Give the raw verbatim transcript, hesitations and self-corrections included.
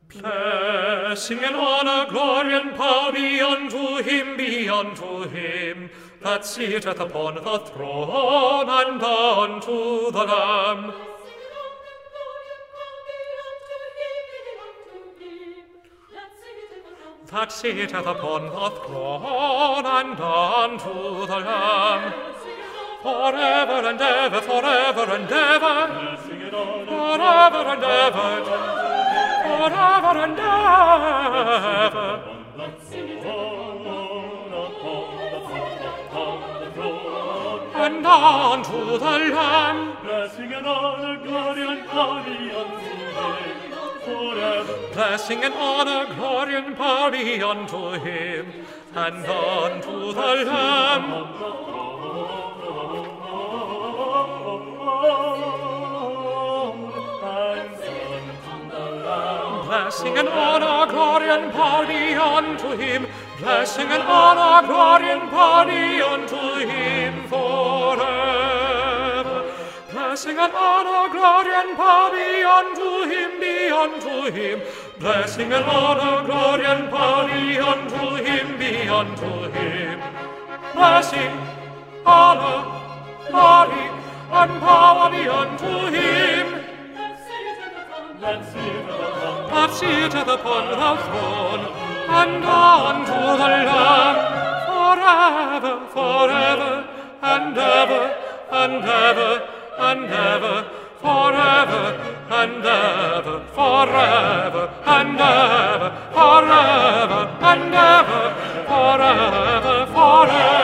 Blessing and honor, glory and power be unto him, be unto him, that sitteth upon the throne, and unto the Lamb. That sitteth upon the throne, and unto the Lamb. Forever and ever, forever and ever, forever and ever, forever and ever. And unto the Lamb, blessing and honor, glory and power be unto him forever. Blessing and honor, glory and power be unto him, and unto the Lamb. Blessing and honor, glory and power be unto him. Blessing and honor, glory and power be unto him forever. Blessing and honor, glory and power be unto him, be unto him. Blessing and honor, glory and power be unto him, be unto him. Blessing, honor, glory, and power be unto him. That sitteth upon the throne, and unto the Lamb, forever, forever, and ever, and ever, and ever, forever, and ever, forever, and ever, forever, and ever, forever, forever.